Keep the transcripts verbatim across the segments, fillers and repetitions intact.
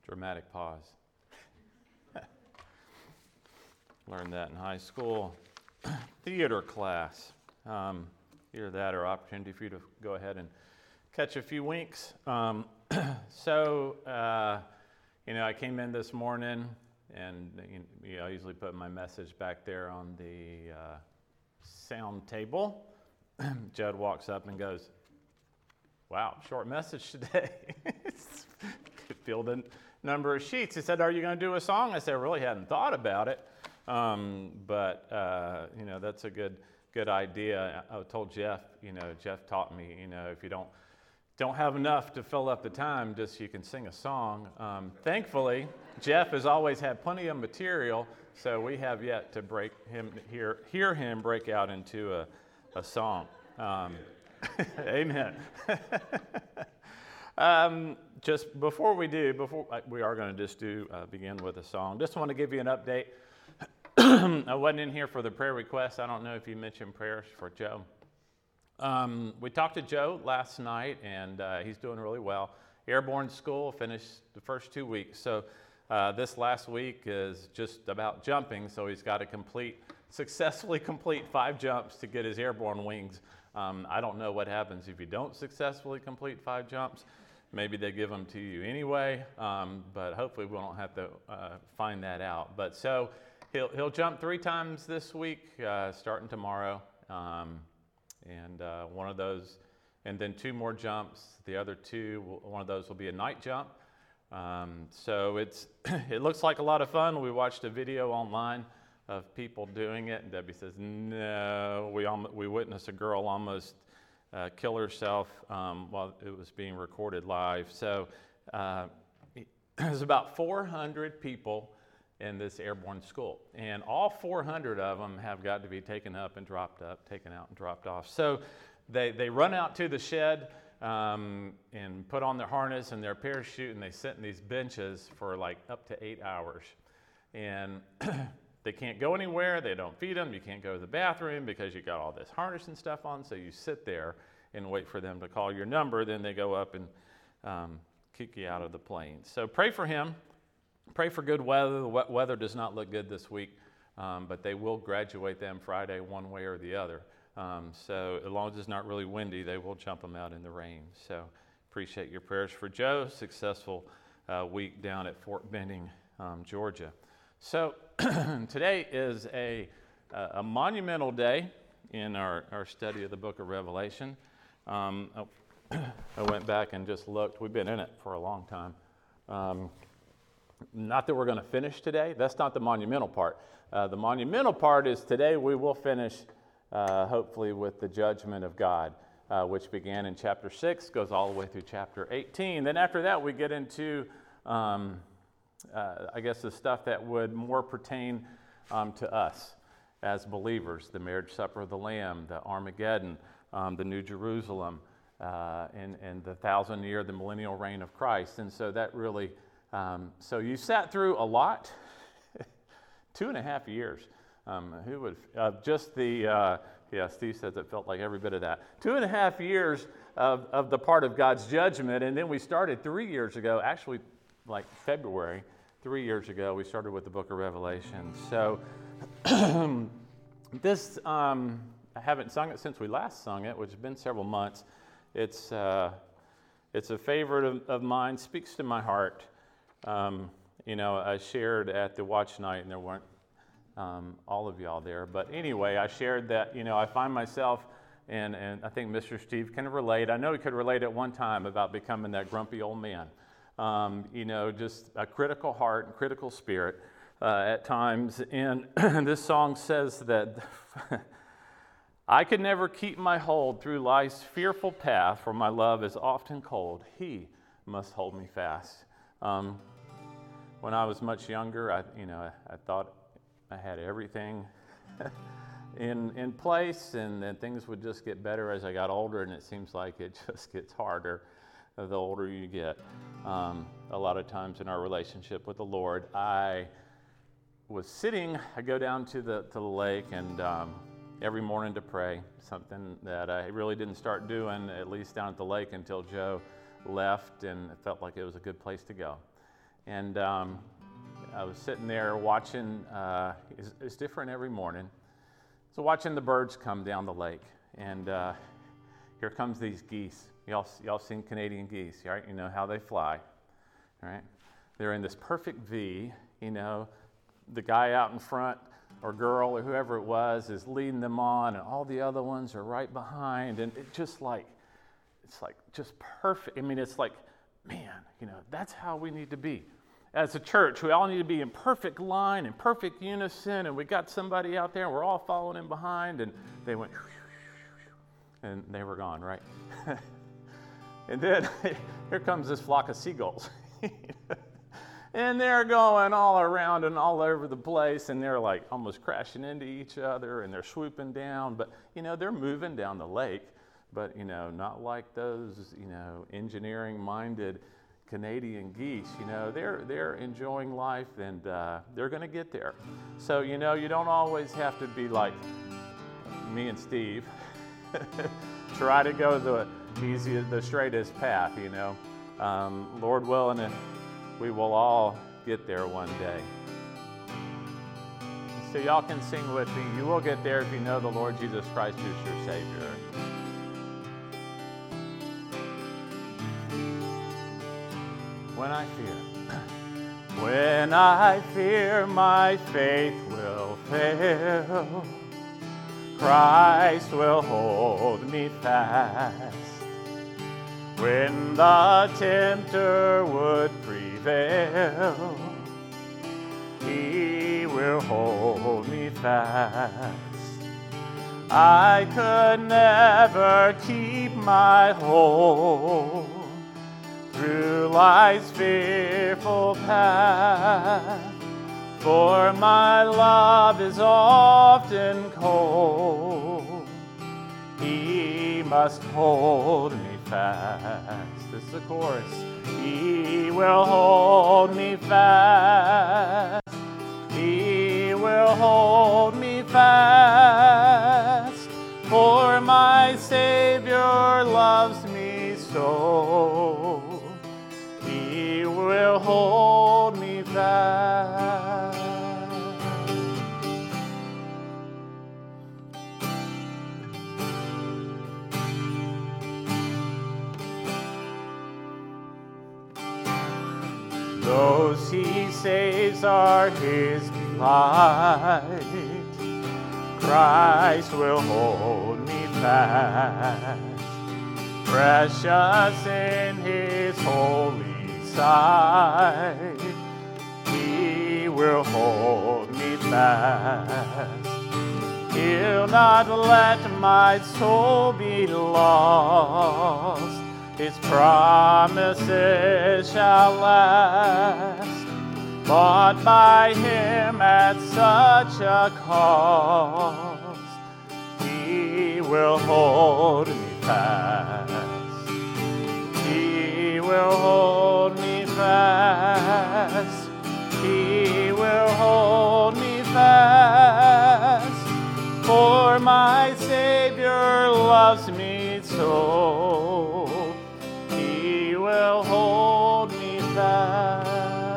Dramatic pause. Learned that in high school. Theater class. Um, either that or opportunity for you to go ahead and catch a few winks. Um, so, uh, you know, I came in this morning and you know, I usually put my message back there on the uh, sound table. Judd walks up and goes, "Wow, short message today." Filled a number of sheets. He said, "Are you going to do a song?" I said, "I really hadn't thought about it, um, but uh, you know, that's a good good idea." I, I told Jeff, you know, Jeff taught me, you know, if you don't don't have enough to fill up the time, just you can sing a song. Um, thankfully, Jeff has always had plenty of material, so we have yet to break him hear hear him break out into a a song. Um, amen. um, just before we do, before we are going to just do uh, begin with a song. Just want to give you an update. I wasn't in here for the prayer request. I don't know if you mentioned prayers for Joe. Um, we talked to Joe last night, and uh, he's doing really well. Airborne school finished the first two weeks, so uh, this last week is just about jumping. So he's got to complete, successfully complete five jumps to get his airborne wings. Um, I don't know what happens if you don't successfully complete five jumps. Maybe they give them to you anyway, um, but hopefully we don't have to uh, find that out. But so he'll he'll jump three times this week, uh, starting tomorrow. Um, And uh, one of those, and then two more jumps. The other two, one of those will be a night jump. Um, so it's it looks like a lot of fun. We watched a video online of people doing it, and Debbie says, "No, we almost, we witnessed a girl almost uh, kill herself um, while it was being recorded live." So uh, there's about four hundred people in this airborne school, and all four hundred of them have got to be taken up and dropped up, taken out and dropped off. So they they run out to the shed um, and put on their harness and their parachute, and they sit in these benches for like up to eight hours. And they can't go anywhere. They don't feed them. You can't go to the bathroom because you got all this harness and stuff on. So you sit there and wait for them to call your number. Then they go up and um, kick you out of the plane. So pray for him. Pray for good weather. The wet weather does not look good this week, um, but they will graduate them Friday one way or the other. Um, so as long as it's not really windy, they will jump them out in the rain. So appreciate your prayers for Joe. Successful uh, week down at Fort Benning, um, Georgia. So today is a, a monumental day in our, our study of the book of Revelation. Um, I went back and just looked. We've been in it for a long time. Um, Not that we're going to finish today. That's not the monumental part. Uh, the monumental part is today we will finish, uh, hopefully, with the judgment of God, uh, which began in chapter six, goes all the way through chapter eighteen. Then after that, we get into, um, uh, I guess, the stuff that would more pertain um, to us as believers, the marriage supper of the Lamb, the Armageddon, um, the New Jerusalem, uh, and, and the thousand year, the millennial reign of Christ. And so that really... Um, so you sat through a lot, two and a half years. Um, who would, uh, just the, uh, yeah, Steve says it felt like every bit of that. Two and a half years of, of the part of God's judgment, and then we started three years ago, actually like February, three years ago, we started with the book of Revelation. So this, um, I haven't sung it since we last sung it, which has been several months. It's, uh, it's a favorite of, of mine, speaks to my heart. Um, you know, I shared at the watch night, and there weren't um, all of y'all there. But anyway, I shared that, you know, I find myself, and, and I think Mister Steve can relate. I know he could relate at one time about becoming that grumpy old man. Um, you know, just a critical heart and critical spirit uh, at times. And this song says that I could never keep my hold through life's fearful path, for my love is often cold. He must hold me fast. Um, when I was much younger, I, you know, I, I thought I had everything in in place, and then things would just get better as I got older. And it seems like it just gets harder the older you get. Um, a lot of times in our relationship with the Lord, I was sitting. I go down to the to the lake, and um, every morning to pray. Something that I really didn't start doing, at least down at the lake, until Joe left, and it felt like it was a good place to go. And um, I was sitting there watching, uh, it's, it's different every morning. So watching the birds come down the lake. And uh, here comes these geese. Y'all, y'all seen Canadian geese, right? You know how they fly, right? They're in this perfect V, you know. The guy out in front, or girl, or whoever it was, is leading them on, and all the other ones are right behind. And it just like, it's like just perfect. I mean, it's like, man, you know, that's how we need to be. As a church, we all need to be in perfect line, in perfect unison, and we got somebody out there, and we're all following in behind, and they went, and they were gone, right? And then here comes this flock of seagulls. And they're going all around and all over the place, and they're like almost crashing into each other, and they're swooping down. But, you know, they're moving down the lake, but, you know, not like those, you know, engineering-minded Canadian geese. You know, they're they're enjoying life, and uh, they're going to get there. So, you know, you don't always have to be like me and Steve. Try to go the easiest, the straightest path, you know. Um, Lord willing, we will all get there one day. So y'all can sing with me. You will get there if you know the Lord Jesus Christ is your Savior. When I fear, when I fear my faith will fail, Christ will hold me fast. When the tempter would prevail, He will hold me fast. I could never keep my hold through life's fearful path, for my love is often cold. He must hold me fast. This is the chorus. He will hold me fast. He will hold me fast. For my Savior loves me so. He will hold me fast. Those He saves are His delight. Christ will hold me fast. Precious in His holy sight, He will hold me fast. He'll not let my soul be lost. His promises shall last, bought by Him at such a cost. He will hold me fast. He will hold me fast. He will hold me fast. For my Savior loves me so. He will hold me fast.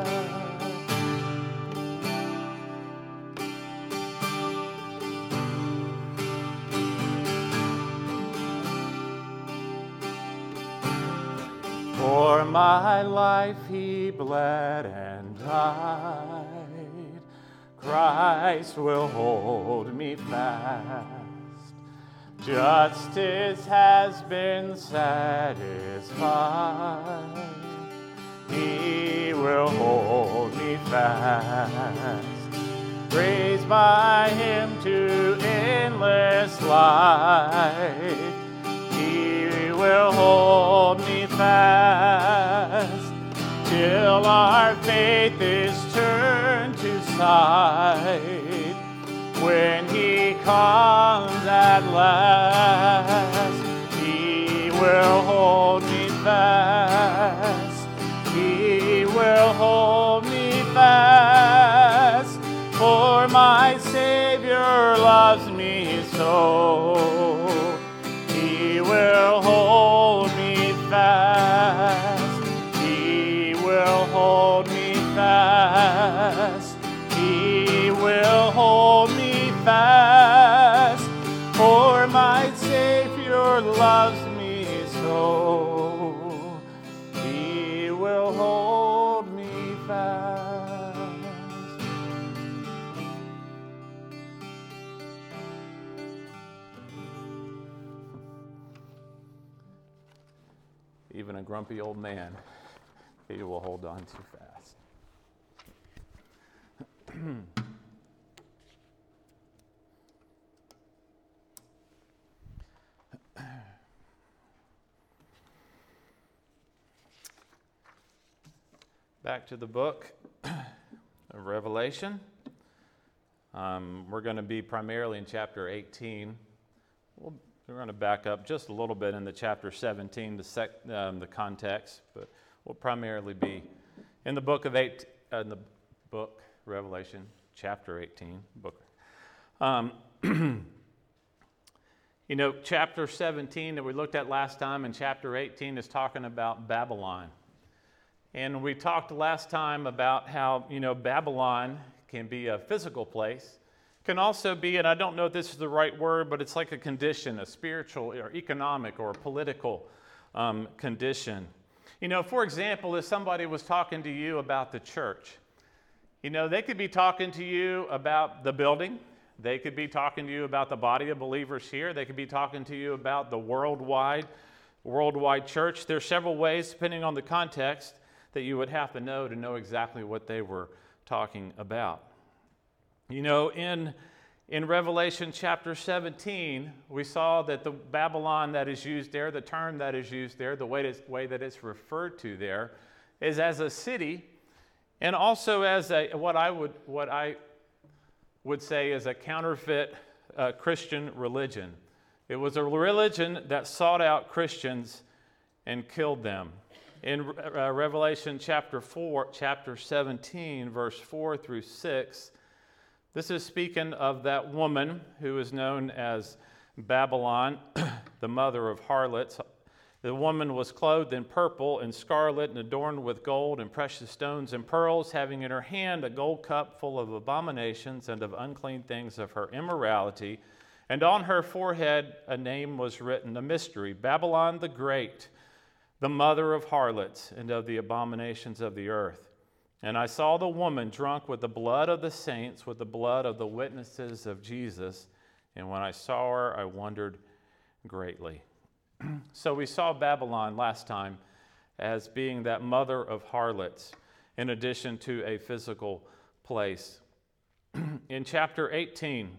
For my life He bled and died. Christ will hold me fast. Justice has been satisfied. He will hold me fast. Raised by Him to endless life, He will hold me fast. Till our faith is turned to sight. When He comes at last, He will hold me fast. He will hold me fast. For my Savior loves me so. He will hold me fast. He will hold me grumpy old man, he will hold on too fast. Back to the book of Revelation. Um, we're going to be primarily in chapter eighteen. We'll, we're going to back up just a little bit in the chapter seventeen, the, sec, um, the context, but we'll primarily be in the book of eight, uh, in the book Revelation, chapter eighteen. Book. Um, you know, chapter seventeen that we looked at last time and chapter eighteen is talking about Babylon. And we talked last time about how, you know, Babylon can be a physical place, can also be, and I don't know if this is the right word, but it's like a condition, a spiritual or economic or political um, condition. You know, for example, if somebody was talking to you about the church, you know, they could be talking to you about the building. They could be talking to you about the body of believers here. They could be talking to you about the worldwide, worldwide church. There's several ways, depending on the context, that you would have to know to know exactly what they were talking about. You know, in, in Revelation chapter seventeen, we saw that the Babylon that is used there, the term that is used there, the way, to, way that it's referred to there, is as a city, and also as a what I would what I would say is a counterfeit uh, Christian religion. It was a religion that sought out Christians and killed them. In uh, Revelation chapter four, chapter seventeen, verse four through six, this is speaking of that woman who is known as Babylon, the mother of harlots. The woman was clothed in purple and scarlet and adorned with gold and precious stones and pearls, having in her hand a gold cup full of abominations and of unclean things of her immorality. And on her forehead a name was written, a mystery, Babylon the Great, the mother of harlots and of the abominations of the earth. And I saw the woman drunk with the blood of the saints, with the blood of the witnesses of Jesus. And when I saw her, I wondered greatly. So we saw Babylon last time as being that mother of harlots, in addition to a physical place. In chapter eighteen,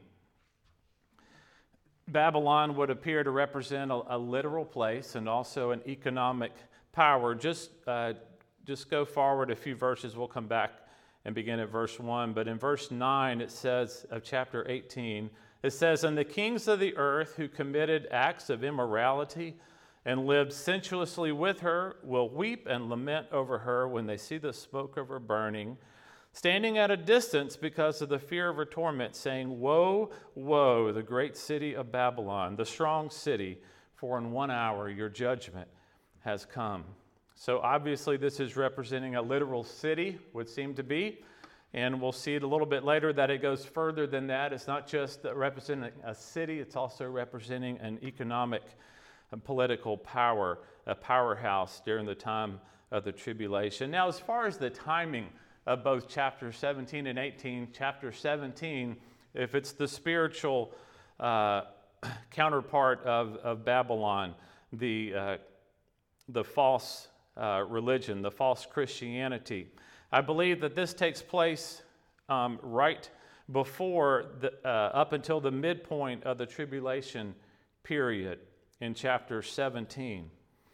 Babylon would appear to represent a, a literal place and also an economic power. Just, uh, just go forward a few verses. We'll come back and begin at verse one. But in verse nine, it says, of chapter eighteen, it says, "And the kings of the earth who committed acts of immorality and lived sensuously with her will weep and lament over her when they see the smoke of her burning, standing at a distance because of the fear of her torment, saying, Woe, woe, the great city of Babylon, the strong city, for in one hour your judgment has come." So obviously this is representing a literal city, would seem to be, and we'll see it a little bit later that it goes further than that. It's not just representing a city, it's also representing an economic and political power, a powerhouse during the time of the tribulation. Now, as far as the timing of both chapter seventeen and eighteen, chapter seventeen, if it's the spiritual uh, counterpart of, of Babylon, the, uh, the false uh, religion, the false Christianity, I believe that this takes place um, right before, the, uh, up until the midpoint of the tribulation period in chapter seventeen.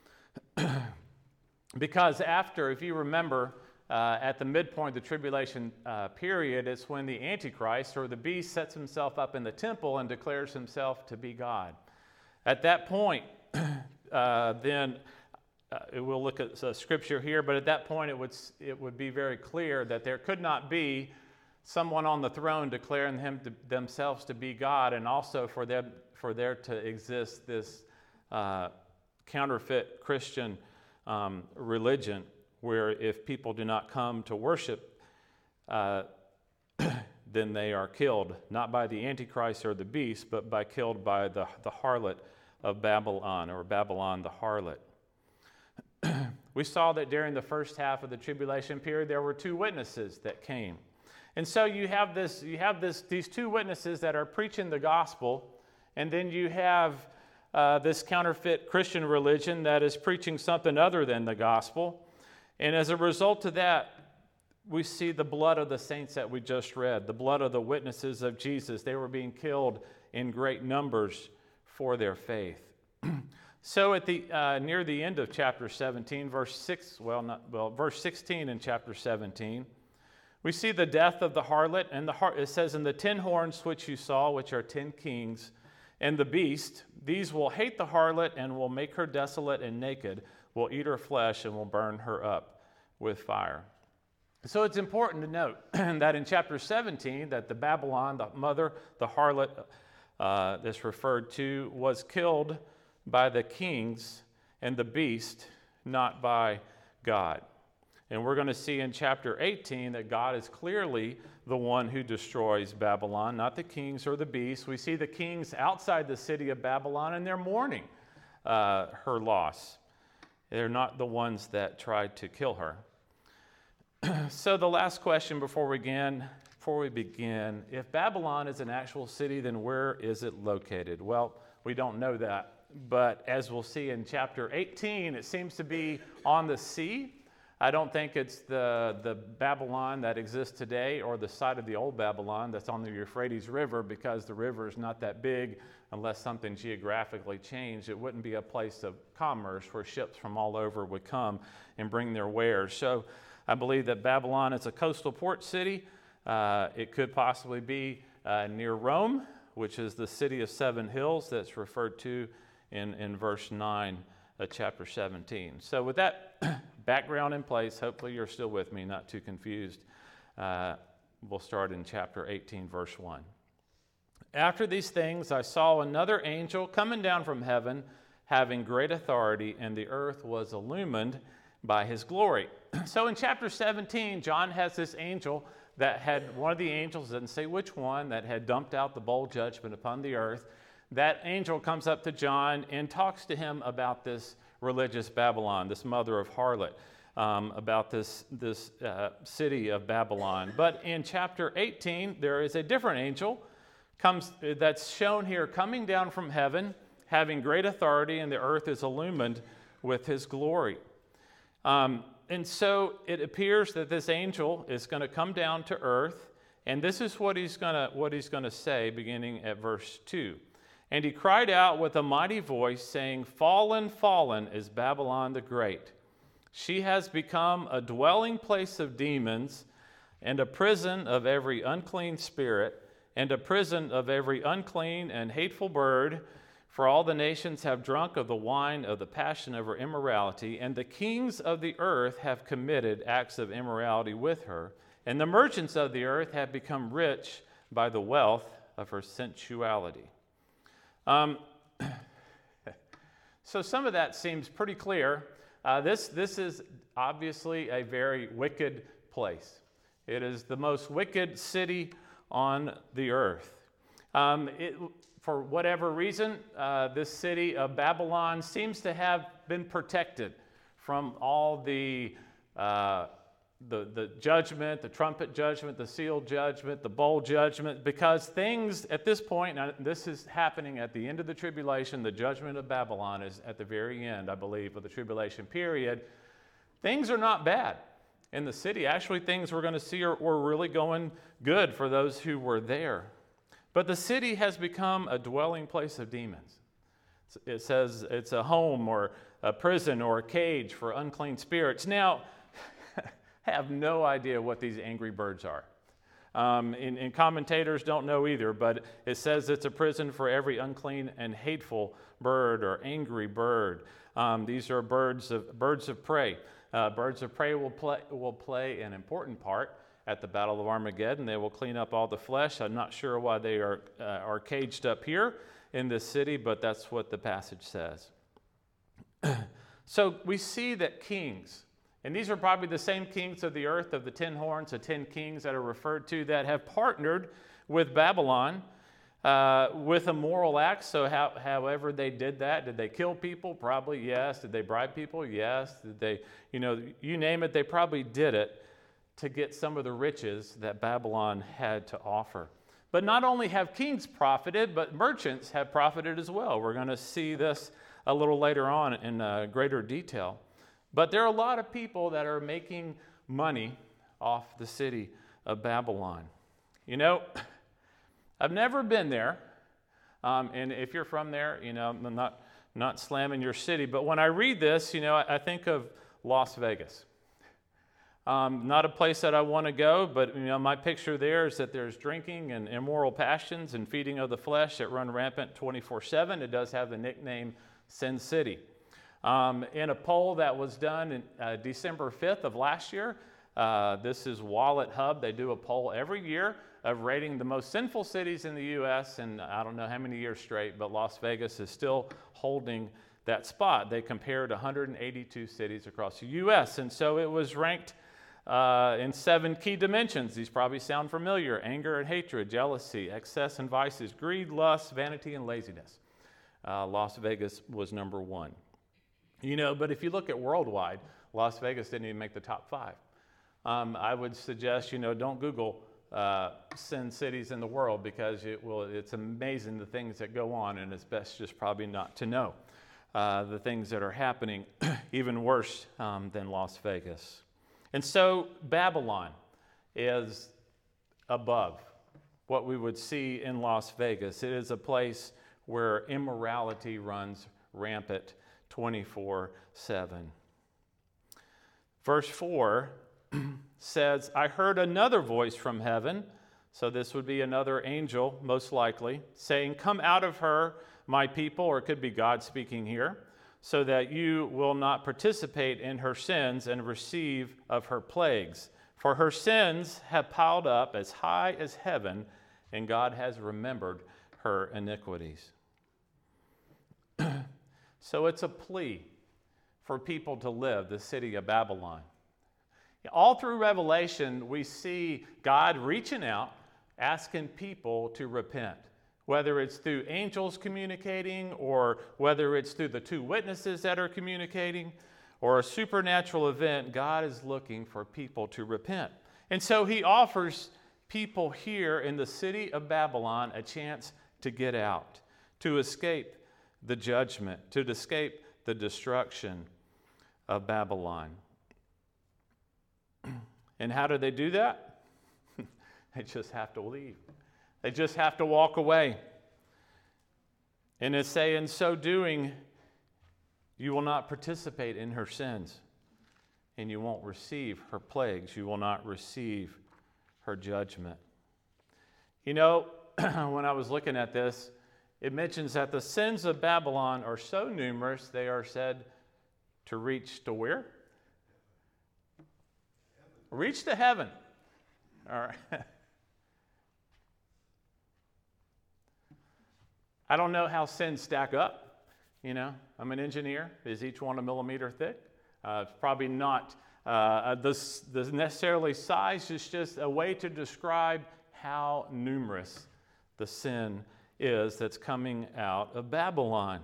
Because after, if you remember, Uh, at the midpoint of the tribulation uh, period, it's when the Antichrist or the beast sets himself up in the temple and declares himself to be God. At that point, uh, then uh, we'll look at uh, scripture here, but at that point it would it would be very clear that there could not be someone on the throne declaring him to, themselves to be God, and also for them for there to exist this uh, counterfeit Christian um, religion, where if people do not come to worship, uh, then they are killed, not by the Antichrist or the beast, but by killed by the, the harlot of Babylon, or Babylon the harlot. We saw that during the first half of the tribulation period, there were two witnesses that came. And so you have this, you have this, these two witnesses that are preaching the gospel, and then you have uh, this counterfeit Christian religion that is preaching something other than the gospel. And as a result of that, we see the blood of the saints that we just read, the blood of the witnesses of Jesus. They were being killed in great numbers for their faith. So at the uh, near the end of chapter seventeen, verse six, well, not well, verse sixteen in chapter seventeen, we see the death of the harlot, and the har- it says, "And the ten horns which you saw, which are ten kings, and the beast, these will hate the harlot and will make her desolate and naked, will eat her flesh and will burn her up with fire." So it's important to note that in chapter seventeen, that the Babylon, the mother, the harlot uh, that's referred to, was killed by the kings and the beast, not by God. And we're going to see in chapter eighteen that God is clearly the one who destroys Babylon, not the kings or the beasts. We see the kings outside the city of Babylon, and they're mourning uh, her loss. They're not the ones that tried to kill her. So the last question before we begin, before we begin, if Babylon is an actual city, then where is it located? Well, we don't know that. But as we'll see in chapter eighteen, it seems to be on the sea. I don't think it's the, the Babylon that exists today or the site of the old Babylon that's on the Euphrates River, because the river is not that big unless something geographically changed. It wouldn't be a place of commerce where ships from all over would come and bring their wares. So I believe that Babylon is a coastal port city. Uh, it could possibly be uh, near Rome, which is the city of seven hills that's referred to in, in verse nine of chapter seventeen. So with that background in place, hopefully you're still with me, not too confused. Uh, we'll start in chapter eighteen, verse one. "After these things I saw another angel coming down from heaven, having great authority, and the earth was illumined by his glory." So in chapter seventeen, John has this angel that had, one of the angels, doesn't say which one, that had dumped out the bowl judgment upon the earth. That angel comes up to John and talks to him about this religious Babylon, this mother of harlot, um, about this, this uh, city of Babylon. But in chapter eighteen, there is a different angel comes that's shown here coming down from heaven, having great authority, and the earth is illumined with his glory. Um, and so it appears that this angel is going to come down to earth, and this is what he's going to what he's going to say, beginning at verse two. "And he cried out with a mighty voice, saying, 'Fallen, fallen is Babylon the Great. She has become a dwelling place of demons, and a prison of every unclean spirit, and a prison of every unclean and hateful bird. For all the nations have drunk of the wine of the passion of her immorality, and the kings of the earth have committed acts of immorality with her, and the merchants of the earth have become rich by the wealth of her sensuality.'" Um, so some of that seems pretty clear. Uh, this, this is obviously a very wicked place. It is the most wicked city on the earth. Um, it, for whatever reason, uh, this city of Babylon seems to have been protected from all the uh, The, the judgment, the trumpet judgment, the seal judgment, the bowl judgment, because things at this point, now this is happening at the end of the tribulation, the judgment of Babylon is at the very end, I believe, of the tribulation period. Things are not bad in the city. Actually, things we're going to see are, were really going good for those who were there. But the city has become a dwelling place of demons. It says it's a home or a prison or a cage for unclean spirits. Now, have no idea what these angry birds are. Um, and, and commentators don't know either, but it says it's a prison for every unclean and hateful bird or angry bird. Um, these are birds of birds of prey. Uh, birds of prey will play, will play an important part at the Battle of Armageddon. They will clean up all the flesh. I'm not sure why they are, uh, are caged up here in this city, but that's what the passage says. So we see that kings, and these are probably the same kings of the earth, of the ten horns, the ten kings that are referred to, that have partnered with Babylon uh, with immoral acts. So how, however they did that, did they kill people? Probably yes. Did they bribe people? Yes. Did they, you know, you name it, they probably did it to get some of the riches that Babylon had to offer. But not only have kings profited, but merchants have profited as well. We're going to see this a little later on in uh, greater detail. But there are a lot of people that are making money off the city of Babylon. You know, I've never been there. Um, and if you're from there, you know, I'm not, not slamming your city. But when I read this, you know, I, I think of Las Vegas. Um, not a place that I want to go, but, you know, my picture there is that there's drinking and immoral passions and feeding of the flesh that run rampant twenty-four seven. It does have the nickname Sin City. Um, in a poll that was done in uh, December fifth of last year, uh, this is Wallet Hub. They do a poll every year of rating the most sinful cities in the U S, and I don't know how many years straight, but Las Vegas is still holding that spot. They compared one hundred eighty-two cities across the U S, and so it was ranked uh, in seven key dimensions. These probably sound familiar: anger and hatred, jealousy, excess and vices, greed, lust, vanity, and laziness. Uh, Las Vegas was number one. You know, but if you look at worldwide, Las Vegas didn't even make the top five. Um, I would suggest, you know, don't Google uh, sin cities in the world, because it will, it's amazing the things that go on, and it's best just probably not to know uh, the things that are happening, even worse um, than Las Vegas. And so Babylon is above what we would see in Las Vegas. It is a place where immorality runs rampant twenty-four seven. Verse four says, I heard another voice from heaven, so this would be another angel, most likely, saying, come out of her, my people, or it could be God speaking here, so that you will not participate in her sins and receive of her plagues. For her sins have piled up as high as heaven, and God has remembered her iniquities. So it's a plea for people to live the city of Babylon. All through Revelation, we see God reaching out, asking people to repent. Whether it's through angels communicating, or whether it's through the two witnesses that are communicating, or a supernatural event, God is looking for people to repent. And so he offers people here in the city of Babylon a chance to get out, to escape the judgment, to escape the destruction of Babylon. And how do they do that? They just have to leave. They just have to walk away. And it's saying, in so doing, you will not participate in her sins, and you won't receive her plagues. You will not receive her judgment. You know, when I was looking at this, it mentions that the sins of Babylon are so numerous, they are said to reach to where? Reach to heaven. All right. I don't know how sins stack up. You know, I'm an engineer. Is each one a millimeter thick? Uh, it's probably not uh, the, the necessarily size. It's just a way to describe how numerous the sin is that's coming out of Babylon.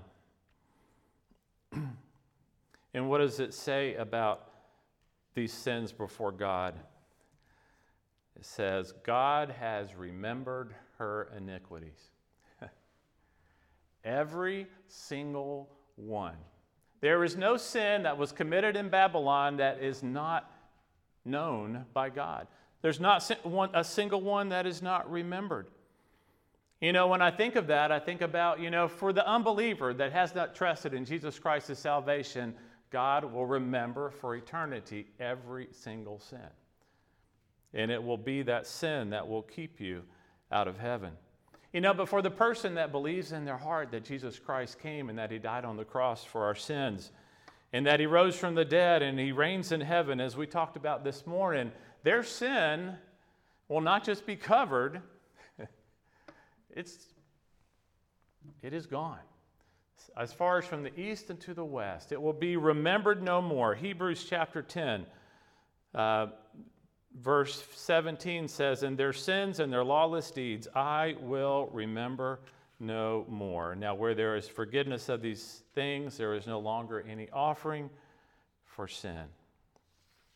And what does it say about these sins before God? It says, God has remembered her iniquities. Every single one. There is no sin that was committed in Babylon that is not known by God. There's not a single one that is not remembered. You know, when I think of that, I think about, you know, for the unbeliever that has not trusted in Jesus Christ as salvation, God will remember for eternity every single sin. And it will be that sin that will keep you out of heaven. You know, but for the person that believes in their heart that Jesus Christ came and that he died on the cross for our sins, and that he rose from the dead and he reigns in heaven, as we talked about this morning, their sin will not just be covered, it's, it is gone. As far as from the east and to the west, it will be remembered no more. Hebrews chapter ten, uh, verse seventeen says, "And their sins and their lawless deeds I will remember no more." Now, where there is forgiveness of these things, there is no longer any offering for sin.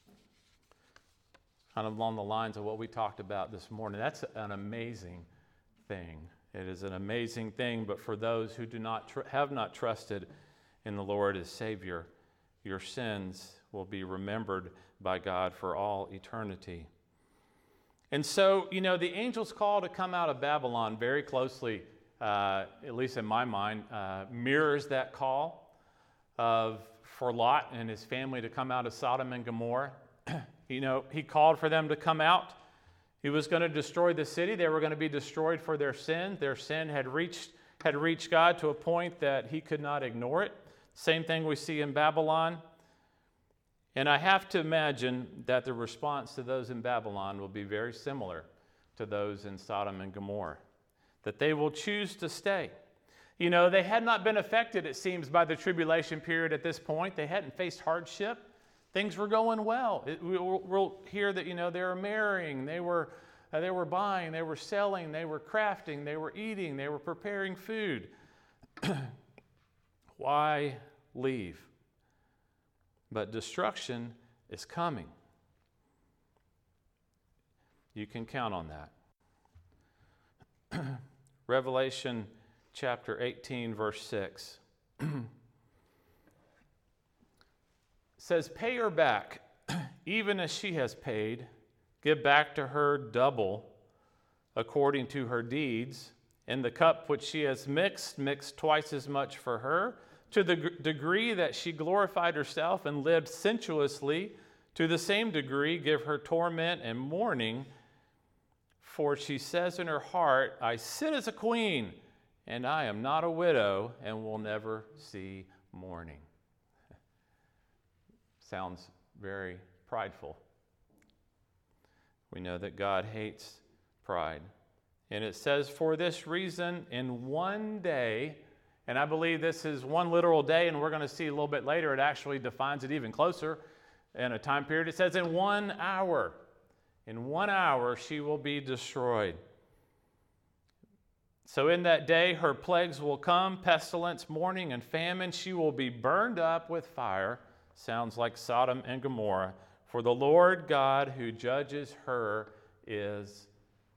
Kind of along the lines of what we talked about this morning. That's an amazing thing. It is an amazing thing, but for those who do not tr- have not trusted in the Lord as Savior, your sins will be remembered by God for all eternity. And so, you know, the angel's call to come out of Babylon very closely, uh, at least in my mind, uh, mirrors that call of for Lot and his family to come out of Sodom and Gomorrah. You know, he called for them to come out. He was going to destroy the city. They were going to be destroyed for their sin. Their sin had reached, had reached God to a point that he could not ignore it. Same thing we see in Babylon. And I have to imagine that the response to those in Babylon will be very similar to those in Sodom and Gomorrah, that they will choose to stay. You know, they had not been affected, it seems, by the tribulation period at this point. They hadn't faced hardship. Things were going well. It, we'll, we'll hear that, you know, they were marrying, they were, uh, they were buying, they were selling, they were crafting, they were eating, they were preparing food. Why leave? But destruction is coming. You can count on that. Revelation chapter eighteen, verse six says, "Pay her back, even as she has paid. Give back to her double according to her deeds. In the cup which she has mixed, mix twice as much for her. To the g- degree that she glorified herself and lived sensuously, to the same degree give her torment and mourning. For she says in her heart, I sit as a queen, and I am not a widow, and will never see mourning." Sounds very prideful. We know that God hates pride. And it says, "For this reason, in one day," and I believe this is one literal day, and we're going to see a little bit later, it actually defines it even closer in a time period. It says, in one hour, in one hour she will be destroyed. So in that day her plagues will come, pestilence, mourning, and famine. She will be burned up with fire. Sounds like Sodom and Gomorrah. For the Lord God who judges her is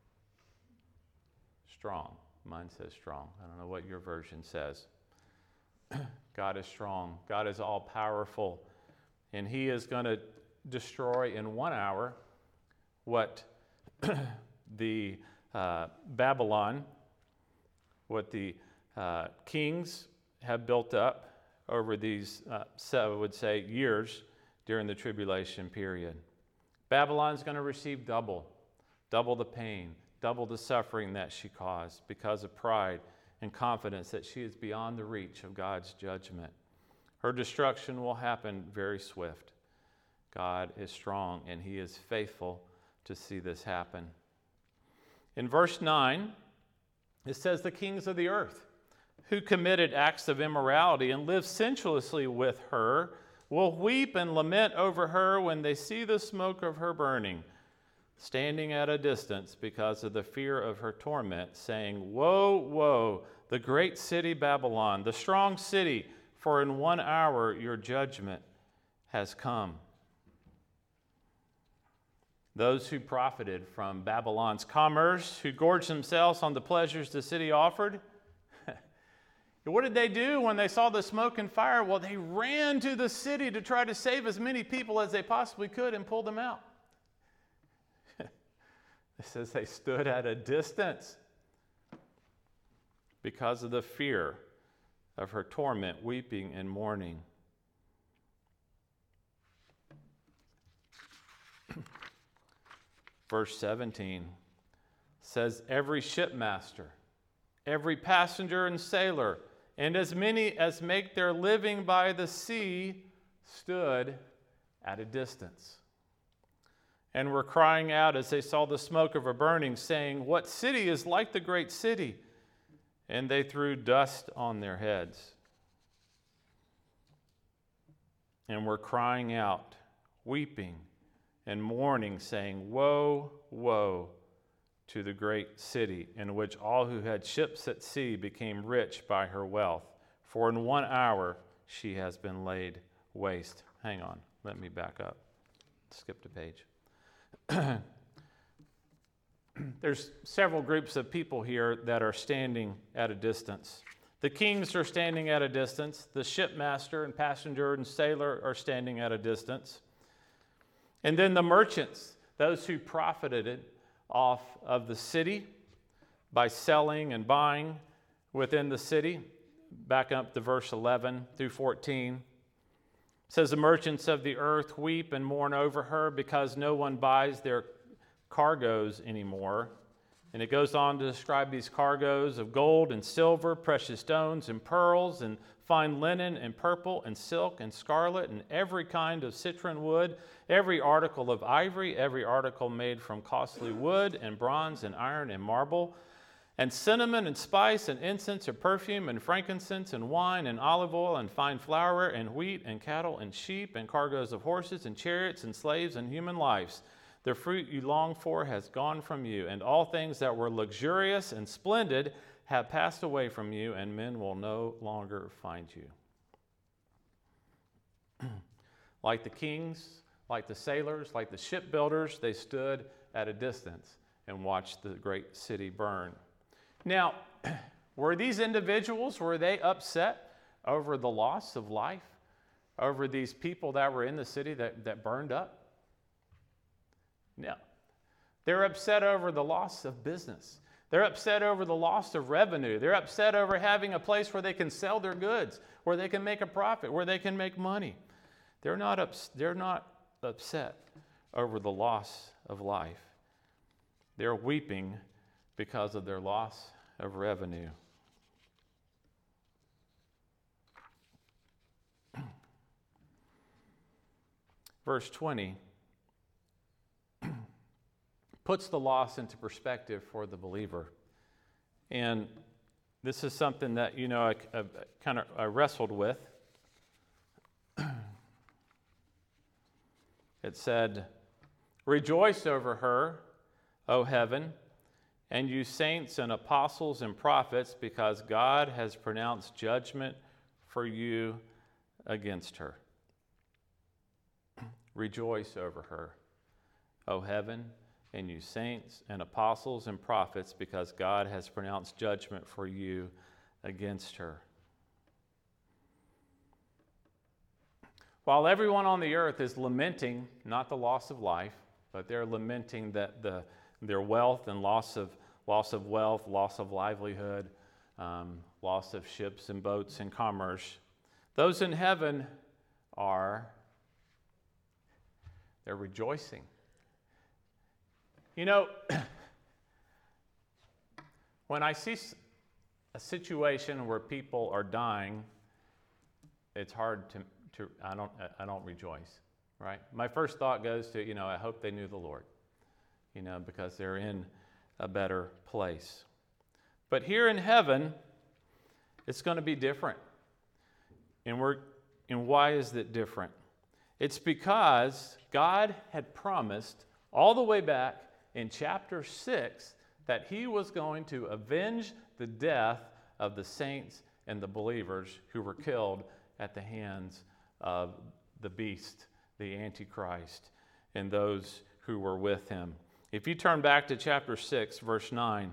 strong. Mine says strong. I don't know what your version says. God is strong. God is all powerful. And he is going to destroy in one hour what the uh, Babylon, what the uh, kings have built up over these, uh, so I would say, years during the tribulation period. Babylon's going to receive double, double the pain, double the suffering that she caused because of pride and confidence that she is beyond the reach of God's judgment. Her destruction will happen very swift. God is strong, and he is faithful to see this happen. In verse nine, it says, "The kings of the earth who committed acts of immorality and lived sensuously with her will weep and lament over her when they see the smoke of her burning, standing at a distance because of the fear of her torment, saying, Woe, woe, the great city Babylon, the strong city, for in one hour your judgment has come." Those who profited from Babylon's commerce, who gorged themselves on the pleasures the city offered, what did they do when they saw the smoke and fire? Well, they ran to the city to try to save as many people as they possibly could and pull them out. It says they stood at a distance because of the fear of her torment, weeping and mourning. Verse seventeen says, "Every shipmaster, every passenger and sailor, and as many as make their living by the sea stood at a distance, and were crying out as they saw the smoke of her burning, saying, What city is like the great city? And they threw dust on their heads, and were crying out, weeping and mourning, saying, Woe, woe to the great city, in which all who had ships at sea became rich by her wealth. For in one hour she has been laid waste." Hang on, let me back up. Skipped a page. there's several groups of people here that are standing at a distance. The kings are standing at a distance. The shipmaster and passenger and sailor are standing at a distance. And then the merchants, those who profited off of the city by selling and buying within the city. Back up to verse eleven through fourteen. It says, the merchants of the earth weep and mourn over her because no one buys their cargoes anymore. And it goes on to describe these cargoes of gold and silver, precious stones and pearls, and fine linen and purple and silk and scarlet, and every kind of citron wood, every article of ivory, every article made from costly wood and bronze and iron and marble, and cinnamon and spice and incense and perfume and frankincense and wine and olive oil and fine flour and wheat and cattle and sheep and cargoes of horses and chariots and slaves and human lives. The fruit you long for has gone from you, and all things that were luxurious and splendid have passed away from you, and men will no longer find you. Like the kings, like the sailors, like the shipbuilders, they stood at a distance and watched the great city burn. Now, were these individuals, were they upset over the loss of life, over these people that were in the city that, that burned up? No. They're upset over the loss of business. They're upset over the loss of revenue. They're upset over having a place where they can sell their goods, where they can make a profit, where they can make money. They're not, ups- they're not upset over the loss of life. They're weeping because of their loss of revenue. Verse twenty puts the loss into perspective for the believer. And this is something that, you know, I, I kind of I wrestled with. It said, rejoice over her, O heaven, and you saints and apostles and prophets, because God has pronounced judgment for you against her. Rejoice over her, O heaven, and you saints and apostles and prophets, because God has pronounced judgment for you against her. While everyone on the earth is lamenting, not the loss of life, but they're lamenting that the, their wealth and loss of, loss of wealth, loss of livelihood, um, loss of ships and boats and commerce, those in heaven are, they're rejoicing. You know, when I see a situation where people are dying, it's hard to, to I don't, I don't rejoice, right? My first thought goes to, you know, I hope they knew the Lord, you know, because they're in a better place. But here in heaven, it's going to be different. And we're, and why is it different? It's because God had promised all the way back in chapter six that he was going to avenge the death of the saints and the believers who were killed at the hands of the beast, the Antichrist, and those who were with him. If you turn back to chapter six, verse nine,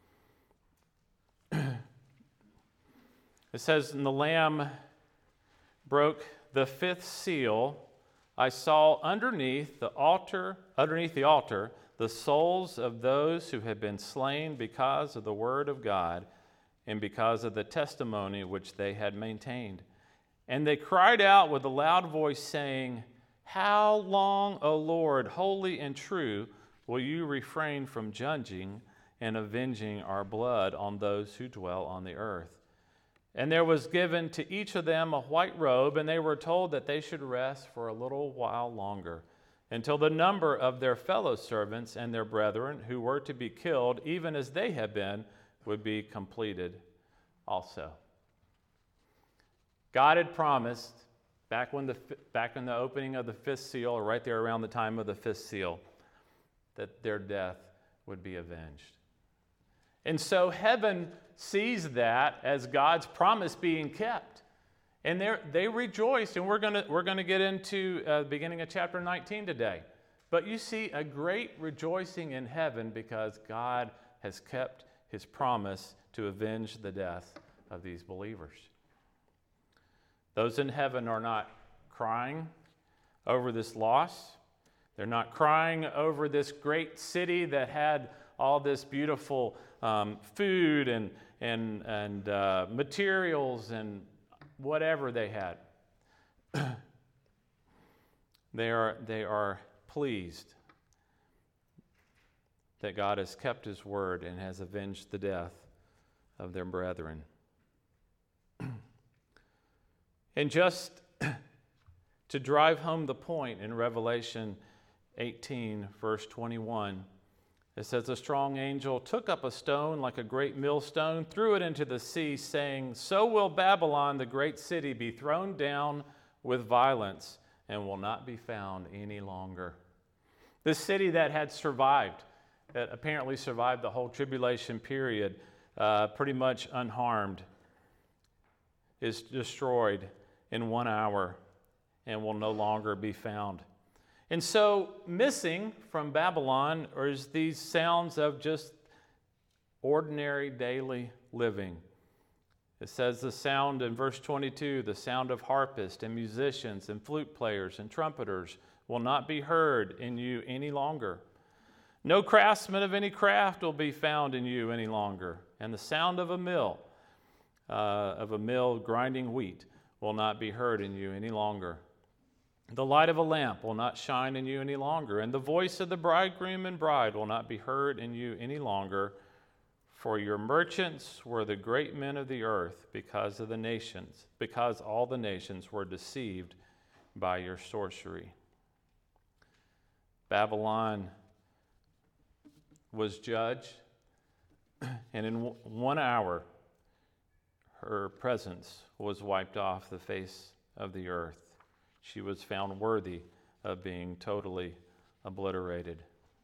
it says, and the Lamb broke the fifth seal. I saw underneath the altar, underneath the altar, the souls of those who had been slain because of the word of God and because of the testimony which they had maintained. And they cried out with a loud voice, saying, how long, O Lord, holy and true, will you refrain from judging and avenging our blood on those who dwell on the earth? And there was given to each of them a white robe, and they were told that they should rest for a little while longer, until the number of their fellow servants and their brethren who were to be killed, even as they had been, would be completed also. God had promised, back when the back in the opening of the fifth seal, or right there around the time of the fifth seal, that their death would be avenged. And so heaven sees that as God's promise being kept. And they they rejoiced, and we're going to we're going to get into uh, the beginning of chapter nineteen today. But you see a great rejoicing in heaven because God has kept his promise to avenge the death of these believers. Those in heaven are not crying over this loss. They're not crying over this great city that had all this beautiful um, food and, and, and uh, materials and whatever they had. they are, they are pleased that God has kept his word and has avenged the death of their brethren. And just to drive home the point in Revelation eighteen, verse twenty-one, it says, "A strong angel took up a stone like a great millstone, threw it into the sea, saying, 'So will Babylon, the great city, be thrown down with violence and will not be found any longer.'" This city that had survived, that apparently survived the whole tribulation period, uh, pretty much unharmed, is destroyed in one hour and will no longer be found. And so missing from Babylon is these sounds of just ordinary daily living. It says the sound in verse twenty-two, the sound of harpists and musicians and flute players and trumpeters will not be heard in you any longer. No craftsman of any craft will be found in you any longer. And the sound of a mill, uh, of a mill grinding wheat will not be heard in you any longer. The light of a lamp will not shine in you any longer, and the voice of the bridegroom and bride will not be heard in you any longer, for your merchants were the great men of the earth because of the nations, because all the nations were deceived by your sorcery. Babylon was judged, and in one hour her presence was wiped off the face of the earth. She was found worthy of being totally obliterated.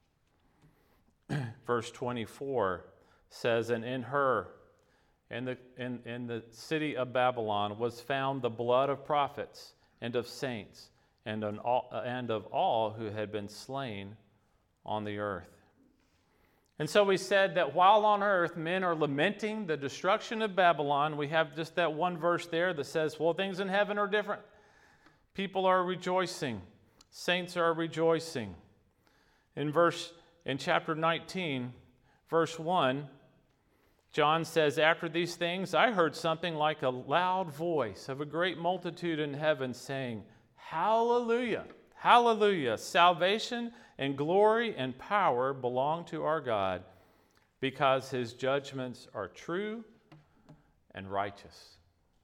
Verse twenty-four says, "And in her, in the, in, in the city of Babylon, was found the blood of prophets and of saints and, on all, and of all who had been slain on the earth." And so we said that while on earth men are lamenting the destruction of Babylon, we have just that one verse there that says, well, things in heaven are different. People are rejoicing. Saints are rejoicing. In verse in chapter nineteen, verse one, John says, "After these things I heard something like a loud voice of a great multitude in heaven saying, 'Hallelujah, hallelujah, salvation and glory and power belong to our God, because his judgments are true and righteous.'"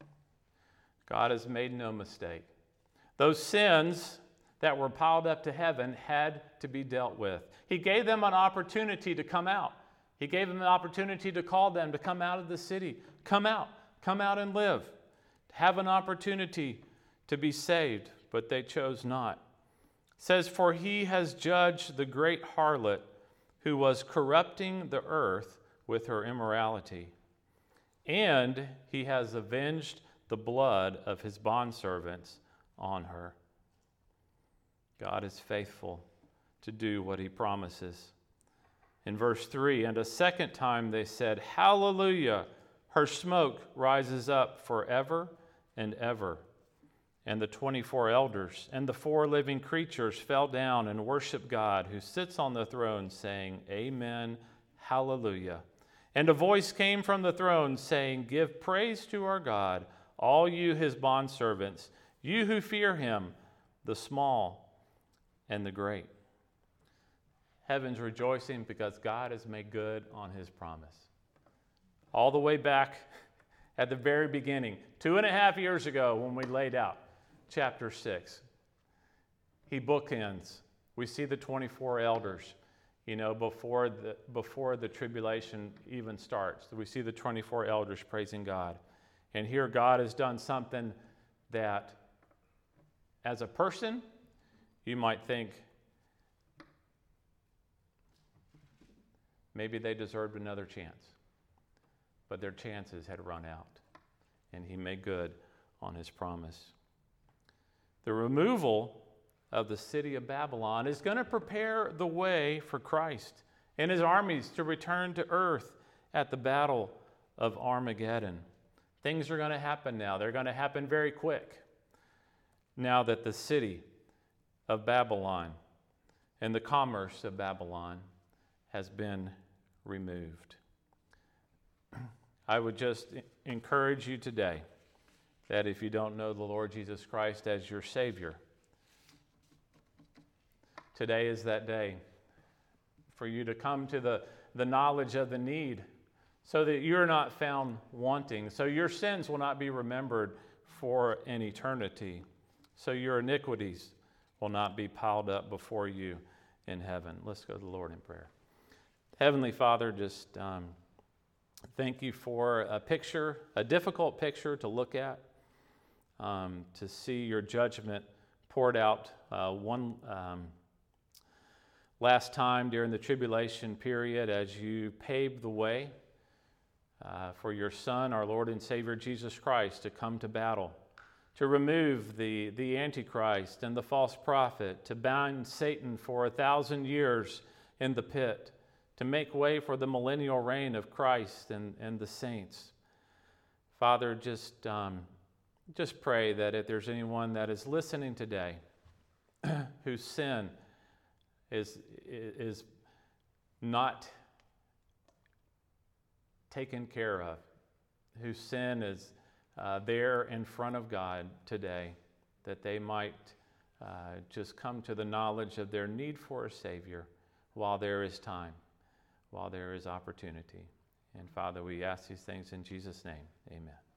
God has made no mistake. Those sins that were piled up to heaven had to be dealt with. He gave them an opportunity to come out. He gave them an opportunity to call them to come out of the city. Come out. Come out and live. Have an opportunity to be saved, but they chose not. It says, "For he has judged the great harlot who was corrupting the earth with her immorality, and he has avenged the blood of his bondservants on her." God is faithful to do what he promises. In verse three, "And a second time they said, 'Hallelujah, her smoke rises up forever and ever.' And the twenty-four elders and the four living creatures fell down and worshiped God who sits on the throne, saying, 'Amen, hallelujah.' And a voice came from the throne saying, 'Give praise to our God, all you his bondservants, you who fear him, the small and the great.'" Heaven's rejoicing because God has made good on his promise. All the way back at the very beginning, two and a half years ago when we laid out chapter six, he bookends. We see the twenty-four elders, you know, before the, before the tribulation even starts. We see the twenty-four elders praising God. And here God has done something that, as a person, you might think, maybe they deserved another chance. But their chances had run out, and he made good on his promise. The removal of the city of Babylon is going to prepare the way for Christ and his armies to return to earth at the battle of Armageddon. Things are going to happen now. They're going to happen very quick now that the city of Babylon and the commerce of Babylon has been removed. I would just encourage you today that if you don't know the Lord Jesus Christ as your Savior, today is that day for you to come to the, the knowledge of the need so that you're not found wanting, so your sins will not be remembered for an eternity, so your iniquities will not be piled up before you in heaven. Let's go to the Lord in prayer. Heavenly Father, just um, thank you for a picture, a difficult picture to look at, um, to see your judgment poured out uh, one um, last time during the tribulation period as you paved the way uh, for your Son, our Lord and Savior Jesus Christ, to come to battle, to remove the, the Antichrist and the false prophet, to bind Satan for a thousand years in the pit, to make way for the millennial reign of Christ and, and the saints. Father, just, um, just pray that if there's anyone that is listening today whose sin is, is not taken care of, whose sin is uh, there in front of God today, that they might uh, just come to the knowledge of their need for a Savior while there is time, while there is opportunity. And Father, we ask these things in Jesus' name. Amen.